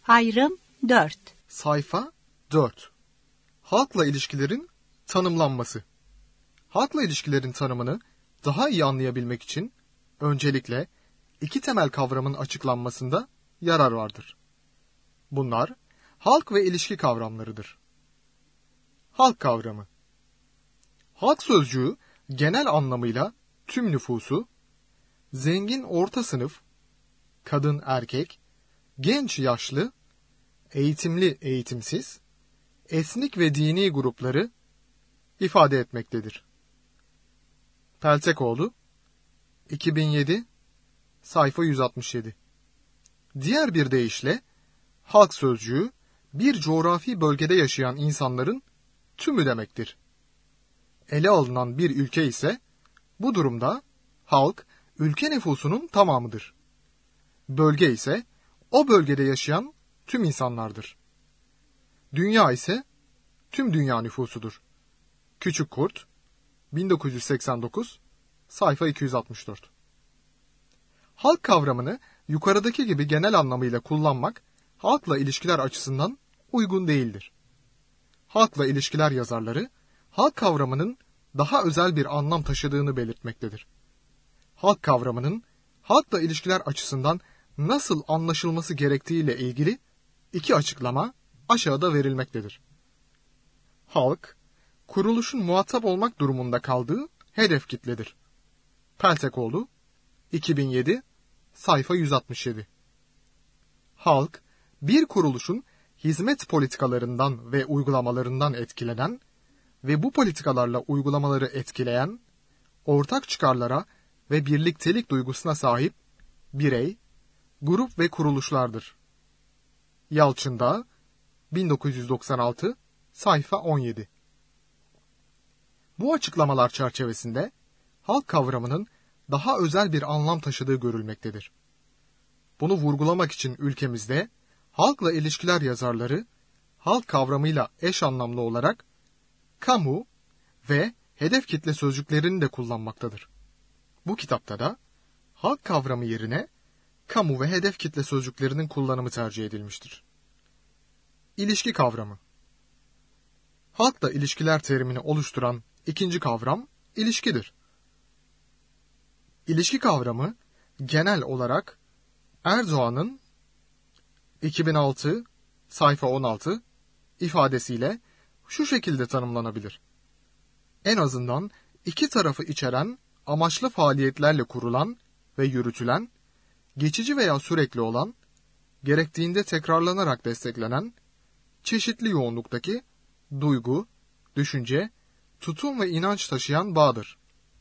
Ayrım 4. Sayfa 4. Halkla ilişkilerin tanımlanması. Halkla ilişkilerin tanımını daha iyi anlayabilmek için öncelikle iki temel kavramın açıklanmasında yarar vardır. Bunlar halk ve ilişki kavramlarıdır. Halk kavramı. Halk sözcüğü genel anlamıyla tüm nüfusu, zengin orta sınıf, kadın erkek, genç yaşlı, eğitimli eğitimsiz, etnik ve dini grupları ifade etmektedir. Peltekoğlu, 2007, sayfa 167. Diğer bir deyişle, halk sözcüğü, bir coğrafi bölgede yaşayan insanların tümü demektir. Ele alınan bir ülke ise, bu durumda halk, ülke nüfusunun tamamıdır. Bölge ise, o bölgede yaşayan tüm insanlardır. Dünya ise, tüm dünya nüfusudur. Küçük Kurt, 1989, sayfa 264. Halk kavramını yukarıdaki gibi genel anlamıyla kullanmak, halkla ilişkiler açısından uygun değildir. Halkla ilişkiler yazarları, halk kavramının daha özel bir anlam taşıdığını belirtmektedir. Halk kavramının, halkla ilişkiler açısından nasıl anlaşılması gerektiğiyle ilgili iki açıklama aşağıda verilmektedir. Halk, kuruluşun muhatap olmak durumunda kaldığı hedef kitledir. Peltekoğlu, 2007, sayfa 167. Halk, bir kuruluşun hizmet politikalarından ve uygulamalarından etkilenen ve bu politikalarla uygulamaları etkileyen, ortak çıkarlara ve birliktelik duygusuna sahip birey, grup ve kuruluşlardır. Yalçın'da, 1996, sayfa 17. Bu açıklamalar çerçevesinde halk kavramının daha özel bir anlam taşıdığı görülmektedir. Bunu vurgulamak için ülkemizde halkla ilişkiler yazarları halk kavramıyla eş anlamlı olarak kamu ve hedef kitle sözcüklerini de kullanmaktadır. Bu kitapta da halk kavramı yerine kamu ve hedef kitle sözcüklerinin kullanımı tercih edilmiştir. İlişki kavramı. Halkla ilişkiler terimini oluşturan ikinci kavram ilişkidir. İlişki kavramı genel olarak Erdoğan'ın 2006 sayfa 16 ifadesiyle şu şekilde tanımlanabilir. En azından iki tarafı içeren amaçlı faaliyetlerle kurulan ve yürütülen, geçici veya sürekli olan, gerektiğinde tekrarlanarak desteklenen, çeşitli yoğunluktaki duygu, düşünce, tutum ve inanç taşıyan bağdır.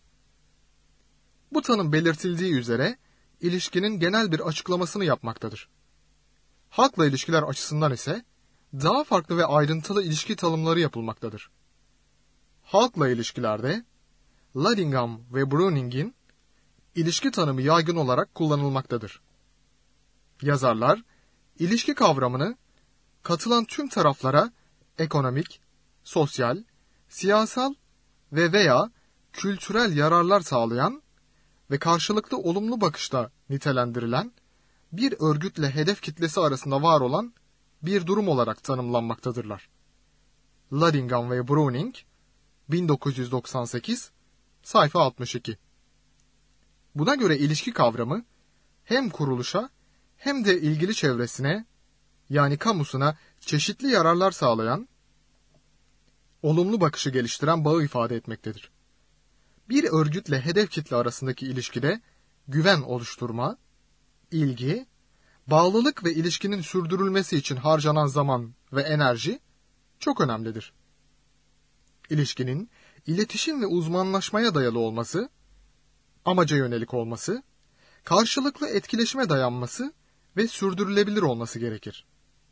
Bu tanım belirtildiği üzere ilişkinin genel bir açıklamasını yapmaktadır. Halkla ilişkiler açısından ise daha farklı ve ayrıntılı ilişki tanımları yapılmaktadır. Halkla ilişkilerde Ladingham ve Browning'in ilişki tanımı yaygın olarak kullanılmaktadır. Yazarlar, ilişki kavramını katılan tüm taraflara ekonomik, sosyal, siyasal ve veya kültürel yararlar sağlayan ve karşılıklı olumlu bakışta nitelendirilen bir örgütle hedef kitlesi arasında var olan bir durum olarak tanımlanmaktadırlar. Ladingham ve Browning, 1998, sayfa 62. Buna göre ilişki kavramı hem kuruluşa hem de ilgili çevresine, yani kamusuna çeşitli yararlar sağlayan, olumlu bakışı geliştiren bağı ifade etmektedir. Bir örgütle hedef kitle arasındaki ilişkide güven oluşturma, ilgi, bağlılık ve ilişkinin sürdürülmesi için harcanan zaman ve enerji çok önemlidir. İlişkinin iletişim ve uzmanlaşmaya dayalı olması, amaca yönelik olması, karşılıklı etkileşime dayanması ve sürdürülebilir olması gerekir.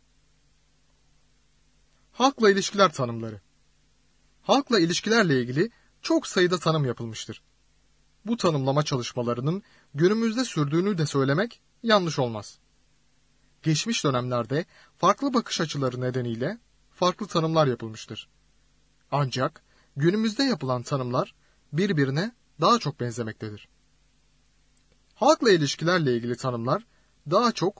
Halkla ilişkiler tanımları. Halkla ilişkilerle ilgili çok sayıda tanım yapılmıştır. Bu tanımlama çalışmalarının günümüzde sürdüğünü de söylemek yanlış olmaz. Geçmiş dönemlerde farklı bakış açıları nedeniyle farklı tanımlar yapılmıştır. Ancak günümüzde yapılan tanımlar birbirine daha çok benzemektedir. Halkla ilişkilerle ilgili tanımlar daha çok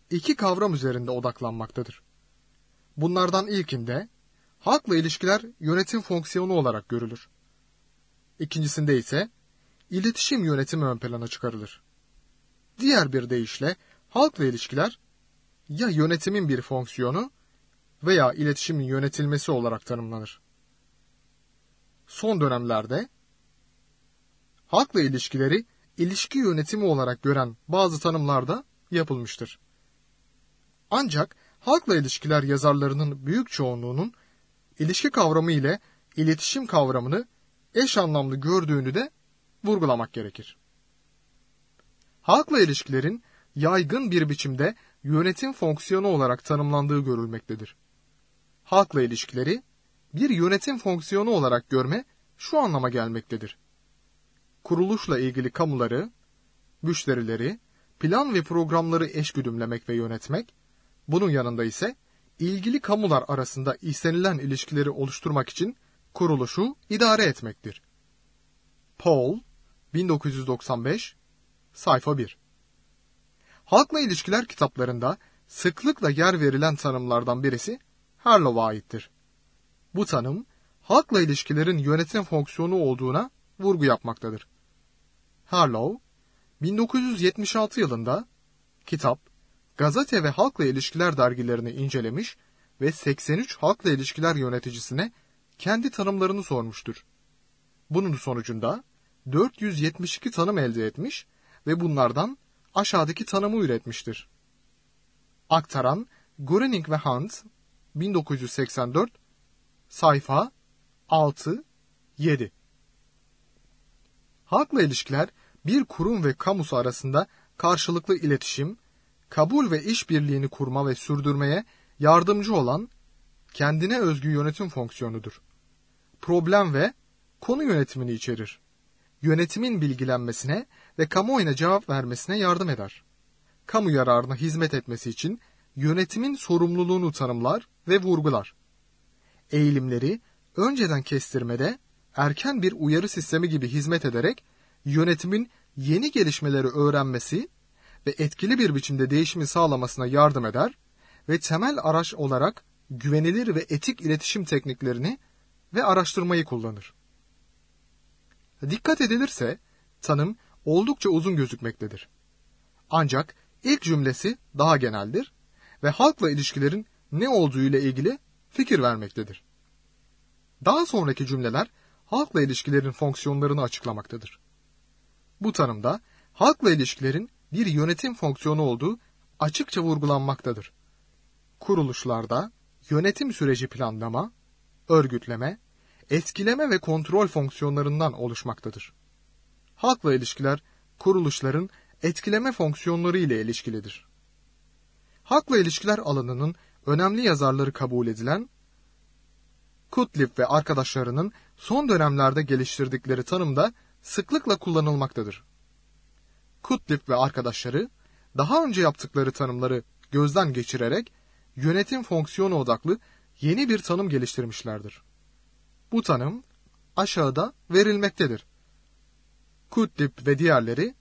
iki kavram üzerinde odaklanmaktadır. Bunlardan ilkinde halkla ilişkiler yönetim fonksiyonu olarak görülür. İkincisinde ise iletişim yönetimi ön plana çıkarılır. Diğer bir deyişle halkla ilişkiler ya yönetimin bir fonksiyonu veya iletişimin yönetilmesi olarak tanımlanır. Son dönemlerde halkla ilişkileri ilişki yönetimi olarak gören bazı tanımlar da yapılmıştır. Ancak halkla ilişkiler yazarlarının büyük çoğunluğunun ilişki kavramı ile iletişim kavramını eş anlamlı gördüğünü de vurgulamak gerekir. Halkla ilişkilerin yaygın bir biçimde yönetim fonksiyonu olarak tanımlandığı görülmektedir. Halkla ilişkileri bir yönetim fonksiyonu olarak görme şu anlama gelmektedir: kuruluşla ilgili kamuları, müşterileri, plan ve programları eşgüdümlemek ve yönetmek, bunun yanında ise ilgili kamular arasında istenilen ilişkileri oluşturmak için kuruluşu idare etmektir. Paul, 1995, sayfa 1. Halkla ilişkiler kitaplarında sıklıkla yer verilen tanımlardan birisi Harlow'a aittir. Bu tanım, halkla ilişkilerin yönetim fonksiyonu olduğuna vurgu yapmaktadır. Harlow, 1976 yılında kitap, Gazete ve Halkla İlişkiler dergilerini incelemiş ve 83 halkla ilişkiler yöneticisine kendi tanımlarını sormuştur. Bunun sonucunda 472 tanım elde etmiş ve bunlardan aşağıdaki tanımı üretmiştir. Aktaran Göring ve Hunt, 1984, sayfa 6-7. Halkla ilişkiler, bir kurum ve kamusu arasında karşılıklı iletişim, kabul ve işbirliğini kurma ve sürdürmeye yardımcı olan kendine özgü yönetim fonksiyonudur. Problem ve konu yönetimini içerir. Yönetimin bilgilenmesine ve kamuoyuna cevap vermesine yardım eder. Kamu yararına hizmet etmesi için yönetimin sorumluluğunu tanımlar ve vurgular. Eğilimleri önceden kestirmede erken bir uyarı sistemi gibi hizmet ederek yönetimin yeni gelişmeleri öğrenmesi ve etkili bir biçimde değişimi sağlamasına yardım eder ve temel araç olarak güvenilir ve etik iletişim tekniklerini ve araştırmayı kullanır. Dikkat edilirse tanım oldukça uzun gözükmektedir. Ancak ilk cümlesi daha geneldir ve halkla ilişkilerin ne olduğu ile ilgili fikir vermektedir. Daha sonraki cümleler halkla ilişkilerin fonksiyonlarını açıklamaktadır. Bu tanımda halkla ilişkilerin bir yönetim fonksiyonu olduğu açıkça vurgulanmaktadır. Kuruluşlarda yönetim süreci planlama, örgütleme, etkileme ve kontrol fonksiyonlarından oluşmaktadır. Halkla ilişkiler kuruluşların etkileme fonksiyonları ile ilişkilidir. Halkla ilişkiler alanının önemli yazarları kabul edilen Cudlip ve arkadaşlarının son dönemlerde geliştirdikleri tanımda sıklıkla kullanılmaktadır. Cudlip ve arkadaşları daha önce yaptıkları tanımları gözden geçirerek yönetim fonksiyonu odaklı yeni bir tanım geliştirmişlerdir. Bu tanım aşağıda verilmektedir. Cudlip ve diğerleri,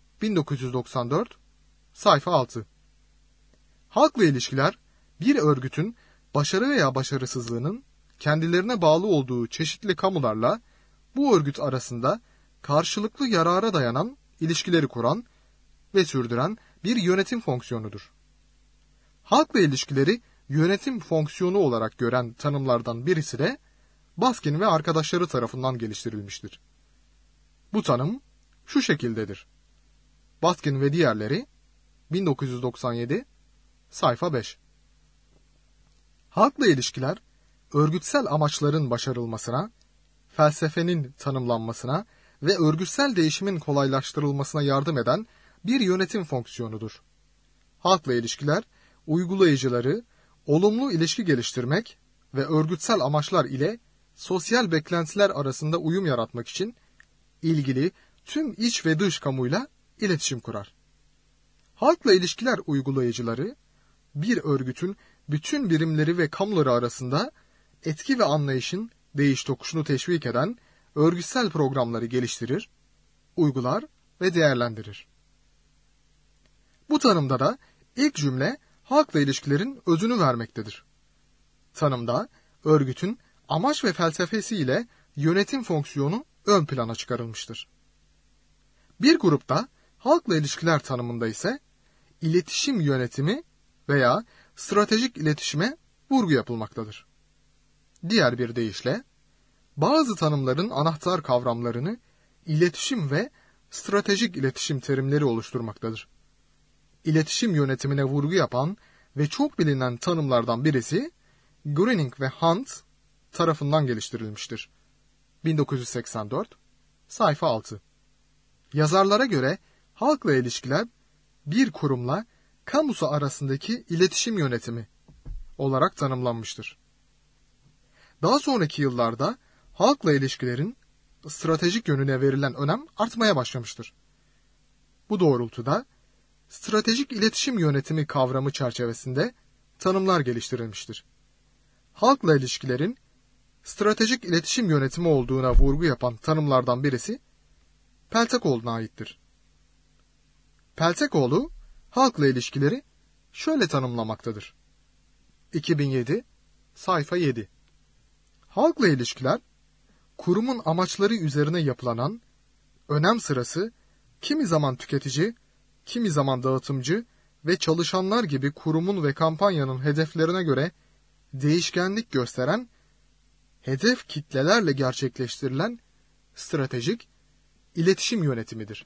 1994, sayfa 6. Halkla ilişkiler, bir örgütün başarı veya başarısızlığının kendilerine bağlı olduğu çeşitli kamularla bu örgüt arasında karşılıklı yarara dayanan ilişkileri kuran ve sürdüren bir yönetim fonksiyonudur. Halkla ilişkileri yönetim fonksiyonu olarak gören tanımlardan birisi de Baskin ve arkadaşları tarafından geliştirilmiştir. Bu tanım şu şekildedir. Baskin ve diğerleri, 1997, sayfa 5. Halkla ilişkiler, örgütsel amaçların başarılmasına, felsefenin tanımlanmasına ve örgütsel değişimin kolaylaştırılmasına yardım eden bir yönetim fonksiyonudur. Halkla ilişkiler, uygulayıcıları olumlu ilişki geliştirmek ve örgütsel amaçlar ile sosyal beklentiler arasında uyum yaratmak için ilgili tüm iç ve dış kamuyla iletişim kurar. Halkla ilişkiler uygulayıcıları, bir örgütün bütün birimleri ve kamuları arasında etki ve anlayışın değiş tokuşunu teşvik eden örgütsel programları geliştirir, uygular ve değerlendirir. Bu tanımda da İlk cümle halkla ilişkilerin özünü vermektedir. Tanımda örgütün amaç ve felsefesiyle yönetim fonksiyonu ön plana çıkarılmıştır. Bir grupta halkla ilişkiler tanımında ise iletişim yönetimi veya stratejik iletişime vurgu yapılmaktadır. Diğer bir deyişle, bazı tanımların anahtar kavramlarını iletişim ve stratejik iletişim terimleri oluşturmaktadır. İletişim yönetimine vurgu yapan ve çok bilinen tanımlardan birisi Gröning ve Hunt tarafından geliştirilmiştir. 1984, sayfa 6. Yazarlara göre halkla ilişkiler bir kurumla kamusu arasındaki iletişim yönetimi olarak tanımlanmıştır. Daha sonraki yıllarda halkla ilişkilerin stratejik yönüne verilen önem artmaya başlamıştır. Bu doğrultuda stratejik iletişim yönetimi kavramı çerçevesinde tanımlar geliştirilmiştir. Halkla ilişkilerin stratejik iletişim yönetimi olduğuna vurgu yapan tanımlardan birisi Peltakoğlu'na aittir. Peltakoğlu, halkla ilişkileri şöyle tanımlamaktadır. 2007, sayfa 7. Halkla ilişkiler, kurumun amaçları üzerine yapılanan, önem sırası, kimi zaman tüketici, kimi zaman dağıtımcı ve çalışanlar gibi kurumun ve kampanyanın hedeflerine göre değişkenlik gösteren, hedef kitlelerle gerçekleştirilen stratejik iletişim yönetimidir.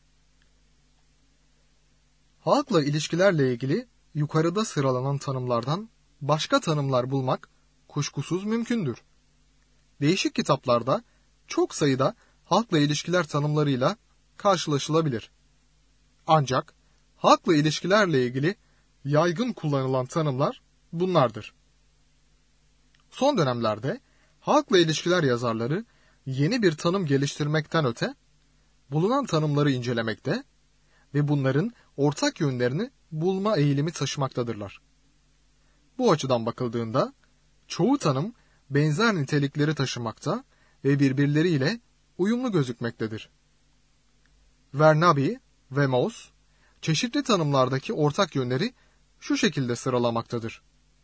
Halkla ilişkilerle ilgili yukarıda sıralanan tanımlardan başka tanımlar bulmak kuşkusuz mümkündür. Değişik kitaplarda çok sayıda halkla ilişkiler tanımlarıyla karşılaşılabilir. Ancak halkla ilişkilerle ilgili yaygın kullanılan tanımlar bunlardır. Son dönemlerde halkla ilişkiler yazarları yeni bir tanım geliştirmekten öte, bulunan tanımları incelemekte ve bunların ortak yönlerini bulma eğilimi taşımaktadırlar. Bu açıdan bakıldığında, çoğu tanım benzer nitelikleri taşımakta ve birbirleriyle uyumlu gözükmektedir. Vernabi ve Mauss, çeşitli tanımlardaki ortak yönleri şu şekilde sıralamaktadır.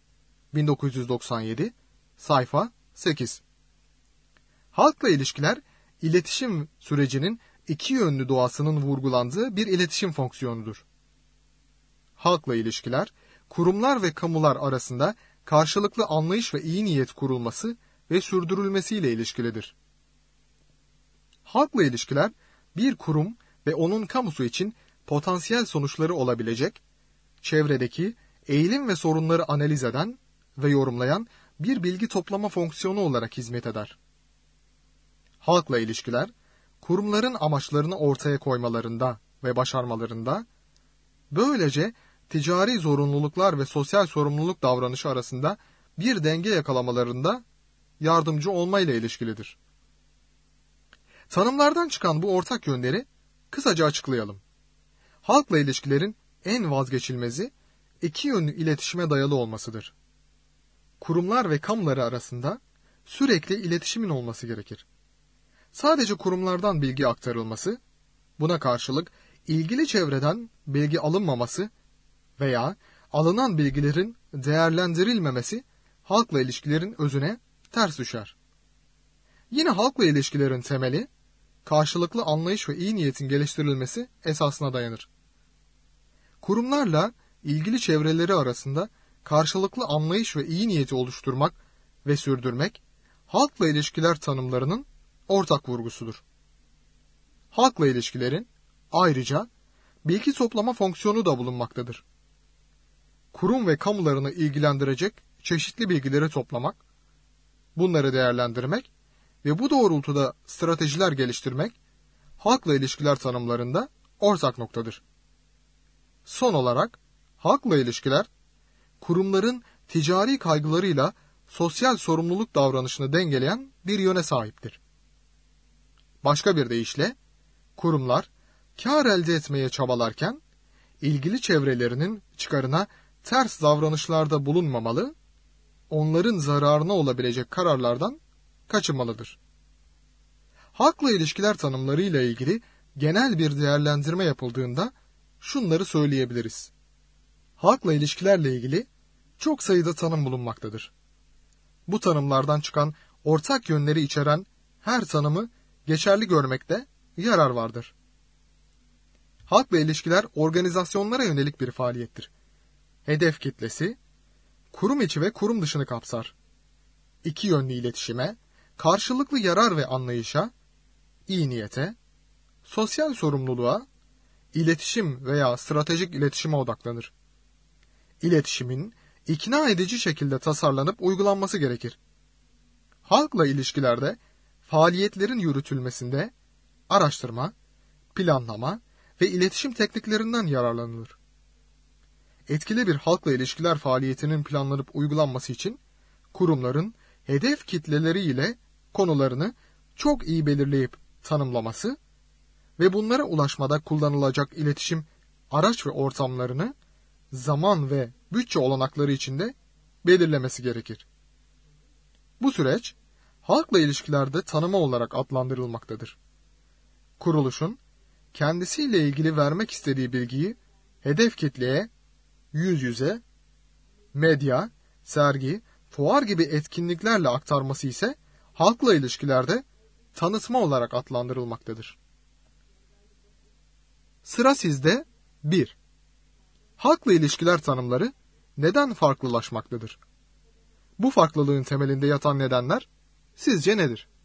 1997, sayfa 8. Halkla ilişkiler, iletişim sürecinin iki yönlü doğasının vurgulandığı bir iletişim fonksiyonudur. Halkla ilişkiler, kurumlar ve kamular arasında karşılıklı anlayış ve iyi niyet kurulması ve sürdürülmesiyle ilişkilidir. Halkla ilişkiler, bir kurum ve onun kamusu için potansiyel sonuçları olabilecek, çevredeki eğilim ve sorunları analiz eden ve yorumlayan bir bilgi toplama fonksiyonu olarak hizmet eder. Halkla ilişkiler, kurumların amaçlarını ortaya koymalarında ve başarmalarında, böylece ticari zorunluluklar ve sosyal sorumluluk davranışı arasında bir denge yakalamalarında yardımcı olmayla ilişkilidir. Tanımlardan çıkan bu ortak yönleri kısaca açıklayalım. Halkla ilişkilerin en vazgeçilmezi iki yönlü iletişime dayalı olmasıdır. Kurumlar ve kamuları arasında sürekli iletişimin olması gerekir. Sadece kurumlardan bilgi aktarılması, buna karşılık ilgili çevreden bilgi alınmaması veya alınan bilgilerin değerlendirilmemesi halkla ilişkilerin özüne ters düşer. Yine halkla ilişkilerin temeli, karşılıklı anlayış ve iyi niyetin geliştirilmesi esasına dayanır. Kurumlarla ilgili çevreleri arasında karşılıklı anlayış ve iyi niyeti oluşturmak ve sürdürmek, halkla ilişkiler tanımlarının ortak vurgusudur. Halkla ilişkilerin ayrıca bilgi toplama fonksiyonu da bulunmaktadır. Kurum ve kamularını ilgilendirecek çeşitli bilgileri toplamak, bunları değerlendirmek ve bu doğrultuda stratejiler geliştirmek, halkla ilişkiler tanımlarında ortak noktadır. Son olarak, halkla ilişkiler, kurumların ticari kaygılarıyla sosyal sorumluluk davranışını dengeleyen bir yöne sahiptir. Başka bir deyişle, kurumlar, kar elde etmeye çabalarken, ilgili çevrelerinin çıkarına ters davranışlarda bulunmamalı, onların zararına olabilecek kararlardan kaçınmalıdır. Halkla ilişkiler tanımlarıyla ilgili genel bir değerlendirme yapıldığında şunları söyleyebiliriz. Halkla ilişkilerle ilgili çok sayıda tanım bulunmaktadır. Bu tanımlardan çıkan ortak yönleri içeren her tanımı geçerli görmekte yarar vardır. Halkla ilişkiler organizasyonlara yönelik bir faaliyettir. Hedef kitlesi, kurum içi ve kurum dışını kapsar. İki yönlü iletişime, karşılıklı yarar ve anlayışa, iyi niyete, sosyal sorumluluğa, iletişim veya stratejik iletişime odaklanır. İletişimin ikna edici şekilde tasarlanıp uygulanması gerekir. Halkla ilişkilerde faaliyetlerin yürütülmesinde araştırma, planlama ve iletişim tekniklerinden yararlanılır. Etkili bir halkla ilişkiler faaliyetinin planlanıp uygulanması için kurumların hedef kitleleri ile konularını çok iyi belirleyip tanımlaması ve bunlara ulaşmada kullanılacak iletişim araç ve ortamlarını zaman ve bütçe olanakları içinde belirlemesi gerekir. Bu süreç halkla ilişkilerde tanıma olarak adlandırılmaktadır. Kuruluşun kendisiyle ilgili vermek istediği bilgiyi hedef kitleye yüz yüze, medya, sergi, fuar gibi etkinliklerle aktarması ise halkla ilişkilerde tanıtma olarak adlandırılmaktadır. Sıra sizde 1. Halkla ilişkiler tanımları neden farklılaşmaktadır? Bu farklılığın temelinde yatan nedenler sizce nedir?